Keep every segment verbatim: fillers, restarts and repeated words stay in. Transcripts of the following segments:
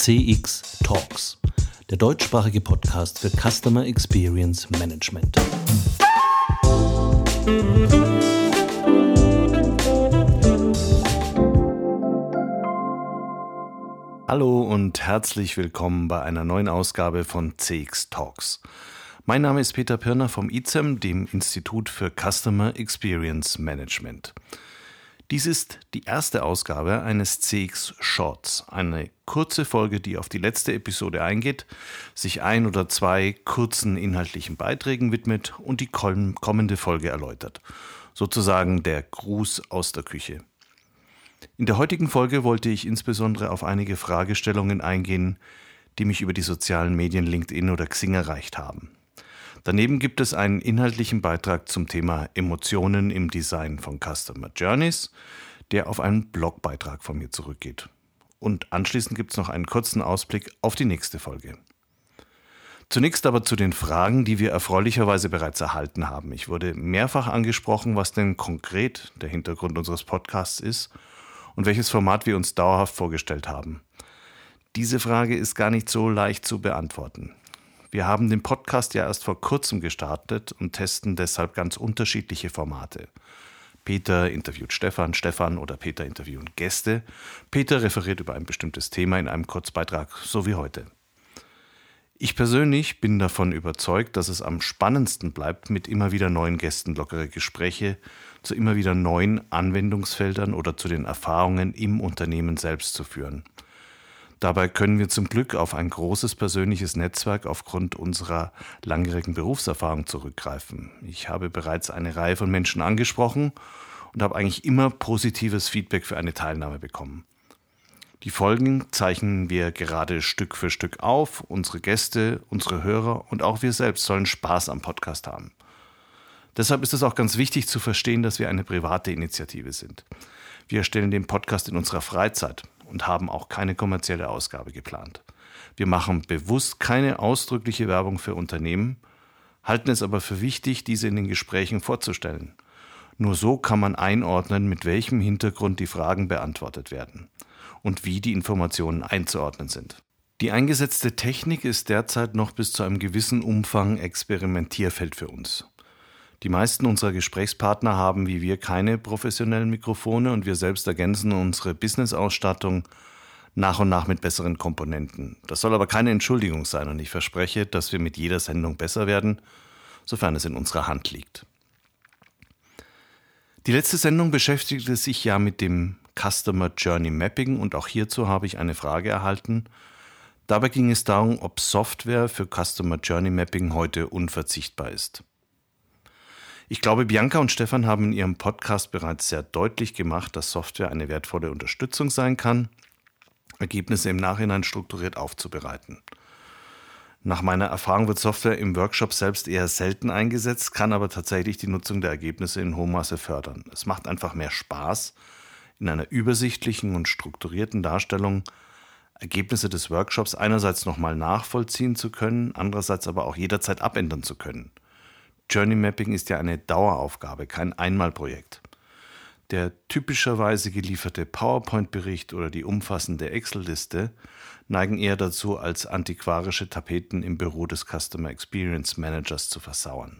C X Talks, der deutschsprachige Podcast für Customer Experience Management. Hallo und herzlich willkommen bei einer neuen Ausgabe von C X Talks. Mein Name ist Peter Pirner vom I Z E M, dem Institut für Customer Experience Management. Dies ist die erste Ausgabe eines C X Shorts, eine kurze Folge, die auf die letzte Episode eingeht, sich ein oder zwei kurzen inhaltlichen Beiträgen widmet und die kommende Folge erläutert. Sozusagen der Gruß aus der Küche. In der heutigen Folge wollte ich insbesondere auf einige Fragestellungen eingehen, die mich über die sozialen Medien LinkedIn oder Xing erreicht haben. Daneben gibt es einen inhaltlichen Beitrag zum Thema Emotionen im Design von Customer Journeys, der auf einen Blogbeitrag von mir zurückgeht. Und anschließend gibt es noch einen kurzen Ausblick auf die nächste Folge. Zunächst aber zu den Fragen, die wir erfreulicherweise bereits erhalten haben. Ich wurde mehrfach angesprochen, was denn konkret der Hintergrund unseres Podcasts ist und welches Format wir uns dauerhaft vorgestellt haben. Diese Frage ist gar nicht so leicht zu beantworten. Wir haben den Podcast ja erst vor kurzem gestartet und testen deshalb ganz unterschiedliche Formate. Peter interviewt Stefan, Stefan oder Peter interviewen Gäste. Peter referiert über ein bestimmtes Thema in einem Kurzbeitrag, so wie heute. Ich persönlich bin davon überzeugt, dass es am spannendsten bleibt, mit immer wieder neuen Gästen lockere Gespräche zu immer wieder neuen Anwendungsfeldern oder zu den Erfahrungen im Unternehmen selbst zu führen. Dabei können wir zum Glück auf ein großes persönliches Netzwerk aufgrund unserer langjährigen Berufserfahrung zurückgreifen. Ich habe bereits eine Reihe von Menschen angesprochen und habe eigentlich immer positives Feedback für eine Teilnahme bekommen. Die Folgen zeichnen wir gerade Stück für Stück auf. Unsere Gäste, unsere Hörer und auch wir selbst sollen Spaß am Podcast haben. Deshalb ist es auch ganz wichtig zu verstehen, dass wir eine private Initiative sind. Wir erstellen den Podcast in unserer Freizeit und haben auch keine kommerzielle Ausgabe geplant. Wir machen bewusst keine ausdrückliche Werbung für Unternehmen, halten es aber für wichtig, diese in den Gesprächen vorzustellen. Nur so kann man einordnen, mit welchem Hintergrund die Fragen beantwortet werden und wie die Informationen einzuordnen sind. Die eingesetzte Technik ist derzeit noch bis zu einem gewissen Umfang Experimentierfeld für uns. Die meisten unserer Gesprächspartner haben wie wir keine professionellen Mikrofone und wir selbst ergänzen unsere Business-Ausstattung nach und nach mit besseren Komponenten. Das soll aber keine Entschuldigung sein und ich verspreche, dass wir mit jeder Sendung besser werden, sofern es in unserer Hand liegt. Die letzte Sendung beschäftigte sich ja mit dem Customer Journey Mapping und auch hierzu habe ich eine Frage erhalten. Dabei ging es darum, ob Software für Customer Journey Mapping heute unverzichtbar ist. Ich glaube, Bianca und Stefan haben in ihrem Podcast bereits sehr deutlich gemacht, dass Software eine wertvolle Unterstützung sein kann, Ergebnisse im Nachhinein strukturiert aufzubereiten. Nach meiner Erfahrung wird Software im Workshop selbst eher selten eingesetzt, kann aber tatsächlich die Nutzung der Ergebnisse in hohem Maße fördern. Es macht einfach mehr Spaß, in einer übersichtlichen und strukturierten Darstellung Ergebnisse des Workshops einerseits nochmal nachvollziehen zu können, andererseits aber auch jederzeit abändern zu können. Journey Mapping ist ja eine Daueraufgabe, kein Einmalprojekt. Der typischerweise gelieferte PowerPoint-Bericht oder die umfassende Excel-Liste neigen eher dazu, als antiquarische Tapeten im Büro des Customer Experience Managers zu versauern.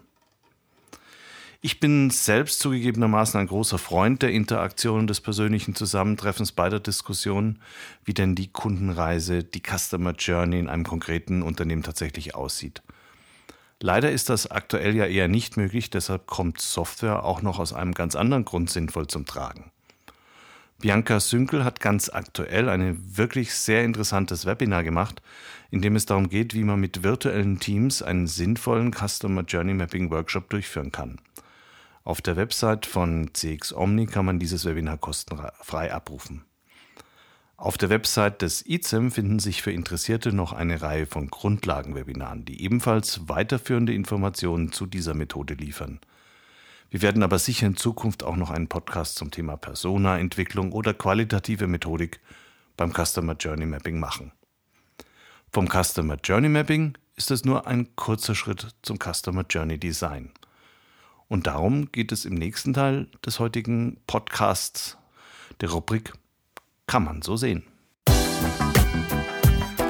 Ich bin selbst zugegebenermaßen ein großer Freund der Interaktion und des persönlichen Zusammentreffens bei der Diskussion, wie denn die Kundenreise, die Customer Journey in einem konkreten Unternehmen tatsächlich aussieht. Leider ist das aktuell ja eher nicht möglich, deshalb kommt Software auch noch aus einem ganz anderen Grund sinnvoll zum Tragen. Bianca Sünkel hat ganz aktuell ein wirklich sehr interessantes Webinar gemacht, in dem es darum geht, wie man mit virtuellen Teams einen sinnvollen Customer Journey Mapping Workshop durchführen kann. Auf der Website von C X Omni kann man dieses Webinar kostenfrei abrufen. Auf der Website des I Z E M finden sich für Interessierte noch eine Reihe von Grundlagenwebinaren, die ebenfalls weiterführende Informationen zu dieser Methode liefern. Wir werden aber sicher in Zukunft auch noch einen Podcast zum Thema Persona-Entwicklung oder qualitative Methodik beim Customer Journey Mapping machen. Vom Customer Journey Mapping ist es nur ein kurzer Schritt zum Customer Journey Design. Und darum geht es im nächsten Teil des heutigen Podcasts, der Rubrik Kann man so sehen.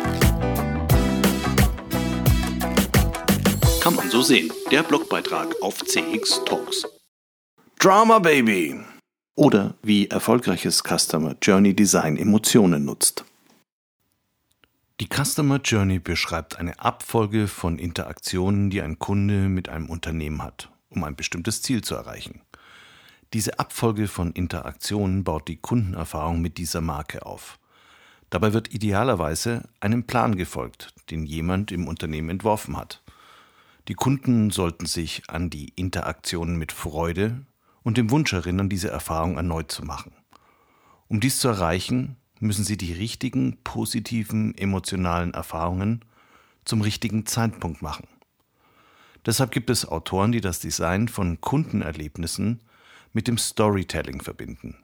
so sehen. Der Blogbeitrag auf C X Talks. Drama Baby. Oder wie erfolgreiches Customer Journey Design Emotionen nutzt. Die Customer Journey beschreibt eine Abfolge von Interaktionen, die ein Kunde mit einem Unternehmen hat, um ein bestimmtes Ziel zu erreichen. Diese Abfolge von Interaktionen baut die Kundenerfahrung mit dieser Marke auf. Dabei wird idealerweise einem Plan gefolgt, den jemand im Unternehmen entworfen hat. Die Kunden sollten sich an die Interaktionen mit Freude und dem Wunsch erinnern, diese Erfahrung erneut zu machen. Um dies zu erreichen, müssen sie die richtigen, positiven, emotionalen Erfahrungen zum richtigen Zeitpunkt machen. Deshalb gibt es Autoren, die das Design von Kundenerlebnissen mit dem Storytelling verbinden.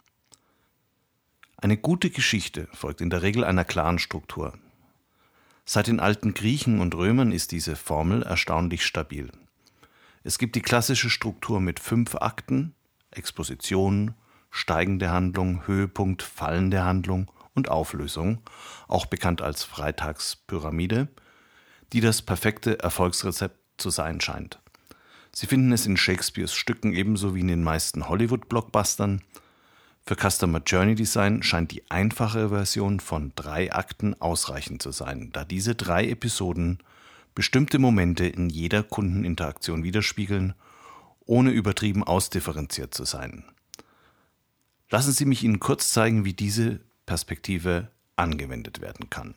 Eine gute Geschichte folgt in der Regel einer klaren Struktur. Seit den alten Griechen und Römern ist diese Formel erstaunlich stabil. Es gibt die klassische Struktur mit fünf Akten: Exposition, steigende Handlung, Höhepunkt, fallende Handlung und Auflösung, auch bekannt als Freitagspyramide, die das perfekte Erfolgsrezept zu sein scheint. Sie finden es in Shakespeares Stücken ebenso wie in den meisten Hollywood-Blockbustern. Für Customer Journey Design scheint die einfache Version von drei Akten ausreichend zu sein, da diese drei Episoden bestimmte Momente in jeder Kundeninteraktion widerspiegeln, ohne übertrieben ausdifferenziert zu sein. Lassen Sie mich Ihnen kurz zeigen, wie diese Perspektive angewendet werden kann.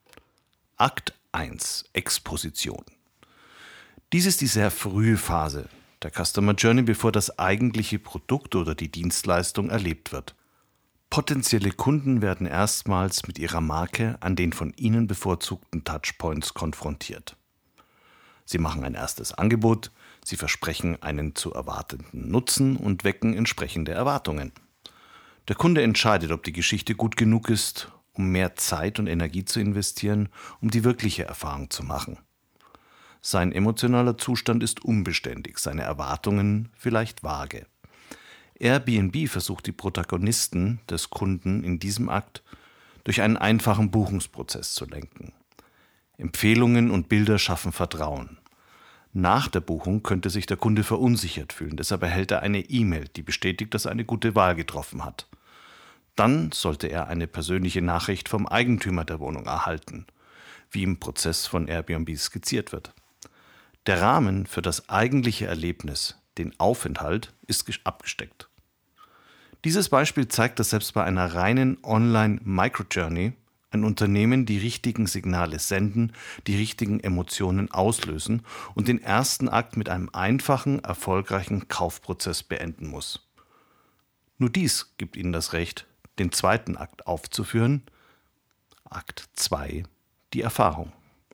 Akt eins: Exposition. Dies ist die sehr frühe Phase der Customer Journey, bevor das eigentliche Produkt oder die Dienstleistung erlebt wird. Potenzielle Kunden werden erstmals mit ihrer Marke an den von ihnen bevorzugten Touchpoints konfrontiert. Sie machen ein erstes Angebot, sie versprechen einen zu erwartenden Nutzen und wecken entsprechende Erwartungen. Der Kunde entscheidet, ob die Geschichte gut genug ist, um mehr Zeit und Energie zu investieren, um die wirkliche Erfahrung zu machen. Sein emotionaler Zustand ist unbeständig, seine Erwartungen vielleicht vage. Airbnb versucht die Protagonisten des Kunden in diesem Akt durch einen einfachen Buchungsprozess zu lenken. Empfehlungen und Bilder schaffen Vertrauen. Nach der Buchung könnte sich der Kunde verunsichert fühlen, deshalb erhält er eine E-Mail, die bestätigt, dass er eine gute Wahl getroffen hat. Dann sollte er eine persönliche Nachricht vom Eigentümer der Wohnung erhalten, wie im Prozess von Airbnb skizziert wird. Der Rahmen für das eigentliche Erlebnis, den Aufenthalt, ist abgesteckt. Dieses Beispiel zeigt, dass selbst bei einer reinen Online-Microjourney ein Unternehmen die richtigen Signale senden, die richtigen Emotionen auslösen und den ersten Akt mit einem einfachen, erfolgreichen Kaufprozess beenden muss. Nur dies gibt Ihnen das Recht, den zweiten Akt aufzuführen. Akt zwei: Die Erfahrung.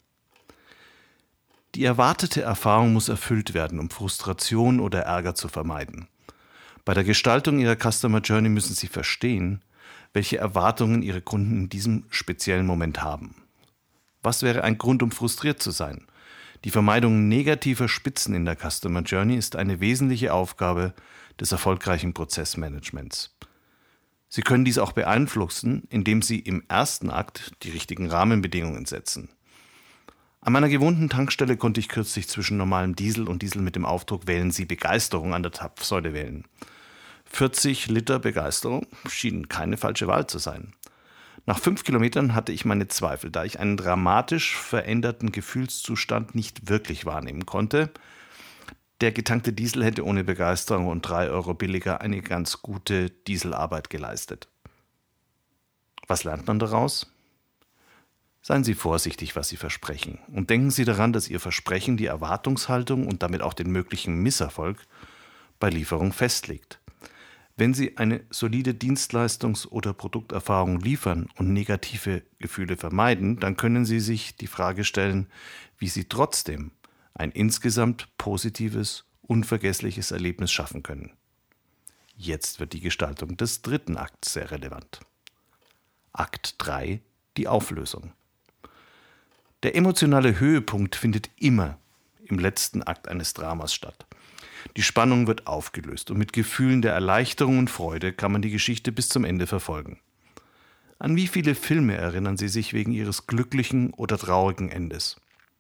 Die erwartete Erfahrung muss erfüllt werden, um Frustration oder Ärger zu vermeiden. Bei der Gestaltung Ihrer Customer Journey müssen Sie verstehen, welche Erwartungen Ihre Kunden in diesem speziellen Moment haben. Was wäre ein Grund, um frustriert zu sein? Die Vermeidung negativer Spitzen in der Customer Journey ist eine wesentliche Aufgabe des erfolgreichen Prozessmanagements. Sie können dies auch beeinflussen, indem Sie im ersten Akt die richtigen Rahmenbedingungen setzen. An meiner gewohnten Tankstelle konnte ich kürzlich zwischen normalem Diesel und Diesel mit dem Aufdruck „Wählen Sie Begeisterung" an der Zapfsäule wählen. vierzig Liter Begeisterung schienen keine falsche Wahl zu sein. Nach fünf Kilometern hatte ich meine Zweifel, da ich einen dramatisch veränderten Gefühlszustand nicht wirklich wahrnehmen konnte. Der getankte Diesel hätte ohne Begeisterung und drei Euro billiger eine ganz gute Dieselarbeit geleistet. Was lernt man daraus? Seien Sie vorsichtig, was Sie versprechen, und denken Sie daran, dass Ihr Versprechen die Erwartungshaltung und damit auch den möglichen Misserfolg bei Lieferung festlegt. Wenn Sie eine solide Dienstleistungs- oder Produkterfahrung liefern und negative Gefühle vermeiden, dann können Sie sich die Frage stellen, wie Sie trotzdem ein insgesamt positives, unvergessliches Erlebnis schaffen können. Jetzt wird die Gestaltung des dritten Akts sehr relevant. Akt drei: Die Auflösung. Der emotionale Höhepunkt findet immer im letzten Akt eines Dramas statt. Die Spannung wird aufgelöst und mit Gefühlen der Erleichterung und Freude kann man die Geschichte bis zum Ende verfolgen. An wie viele Filme erinnern Sie sich wegen ihres glücklichen oder traurigen Endes?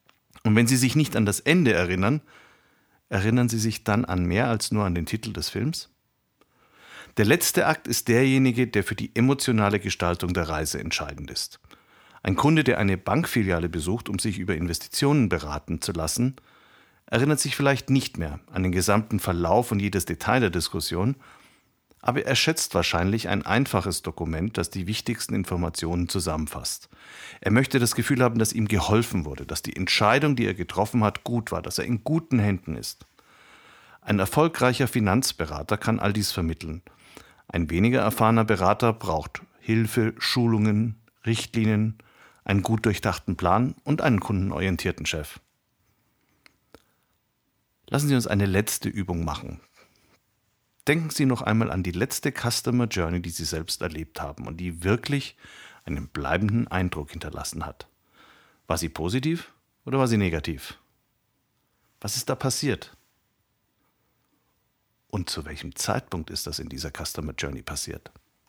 Und wenn Sie sich nicht an das Ende erinnern, erinnern Sie sich dann an mehr als nur an den Titel des Films? Der letzte Akt ist derjenige, der für die emotionale Gestaltung der Reise entscheidend ist. Ein Kunde, der eine Bankfiliale besucht, um sich über Investitionen beraten zu lassen, erinnert sich vielleicht nicht mehr an den gesamten Verlauf und jedes Detail der Diskussion, aber er schätzt wahrscheinlich ein einfaches Dokument, das die wichtigsten Informationen zusammenfasst. Er möchte das Gefühl haben, dass ihm geholfen wurde, dass die Entscheidung, die er getroffen hat, gut war, dass er in guten Händen ist. Ein erfolgreicher Finanzberater kann all dies vermitteln. Ein weniger erfahrener Berater braucht Hilfe, Schulungen, Richtlinien, einen gut durchdachten Plan und einen kundenorientierten Chef. Lassen Sie uns eine letzte Übung machen. Denken Sie noch einmal an die letzte Customer Journey, die Sie selbst erlebt haben und die wirklich einen bleibenden Eindruck hinterlassen hat. War sie positiv oder war sie negativ? Was ist da passiert? Und zu welchem Zeitpunkt ist das in dieser Customer Journey passiert?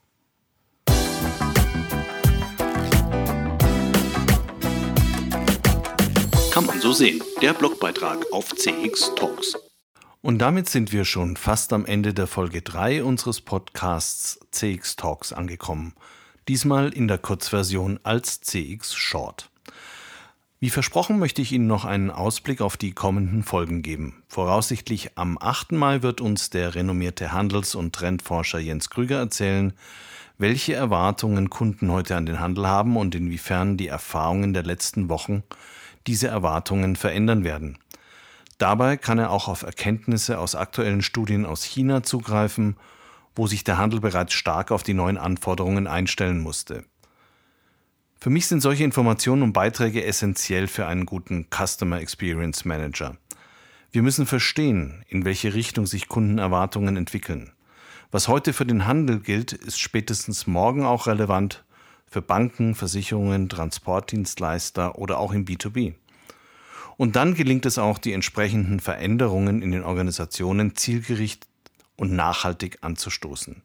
Kann man so sehen. Der Blogbeitrag auf C X Talks. Und damit sind wir schon fast am Ende der Folge drei unseres Podcasts C X Talks angekommen. Diesmal in der Kurzversion als C X Short. Wie versprochen möchte ich Ihnen noch einen Ausblick auf die kommenden Folgen geben. Voraussichtlich am achten Mai wird uns der renommierte Handels- und Trendforscher Jens Krüger erzählen, welche Erwartungen Kunden heute an den Handel haben und inwiefern die Erfahrungen der letzten Wochen diese Erwartungen verändern werden. Dabei kann er auch auf Erkenntnisse aus aktuellen Studien aus China zugreifen, wo sich der Handel bereits stark auf die neuen Anforderungen einstellen musste. Für mich sind solche Informationen und Beiträge essentiell für einen guten Customer Experience Manager. Wir müssen verstehen, in welche Richtung sich Kundenerwartungen entwickeln. Was heute für den Handel gilt, ist spätestens morgen auch relevant für Banken, Versicherungen, Transportdienstleister oder auch im B zwei B. Und dann gelingt es auch, die entsprechenden Veränderungen in den Organisationen zielgerichtet und nachhaltig anzustoßen.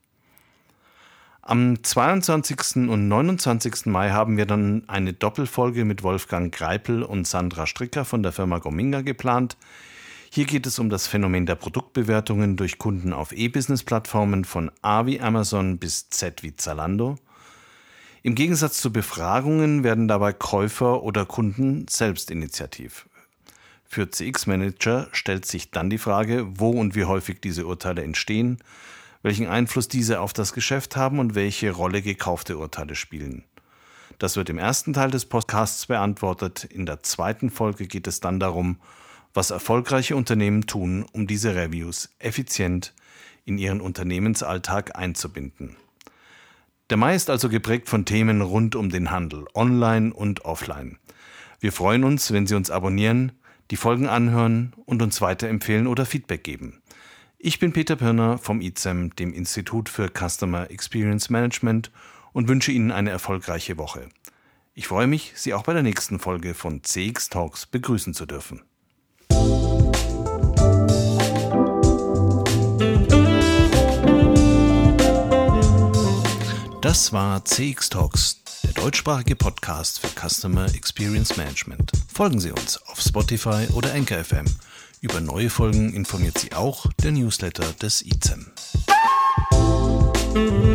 Am zweiundzwanzigsten und neunundzwanzigsten Mai haben wir dann eine Doppelfolge mit Wolfgang Greipel und Sandra Stricker von der Firma Gominga geplant. Hier geht es um das Phänomen der Produktbewertungen durch Kunden auf E-Business-Plattformen von A wie Amazon bis Z wie Zalando. Im Gegensatz zu Befragungen werden dabei Käufer oder Kunden selbst initiativ. Für C X-Manager stellt sich dann die Frage, wo und wie häufig diese Urteile entstehen, welchen Einfluss diese auf das Geschäft haben und welche Rolle gekaufte Urteile spielen. Das wird im ersten Teil des Podcasts beantwortet. In der zweiten Folge geht es dann darum, was erfolgreiche Unternehmen tun, um diese Reviews effizient in ihren Unternehmensalltag einzubinden. Der Mai ist also geprägt von Themen rund um den Handel, online und offline. Wir freuen uns, wenn Sie uns abonnieren, die Folgen anhören und uns weiterempfehlen oder Feedback geben. Ich bin Peter Pirner vom I Z E M, dem Institut für Customer Experience Management, und wünsche Ihnen eine erfolgreiche Woche. Ich freue mich, Sie auch bei der nächsten Folge von C X Talks begrüßen zu dürfen. Das war C X Talks, der deutschsprachige Podcast für Customer Experience Management. Folgen Sie uns auf Spotify oder Anchor F M. Über neue Folgen informiert Sie auch der Newsletter des I Z E M.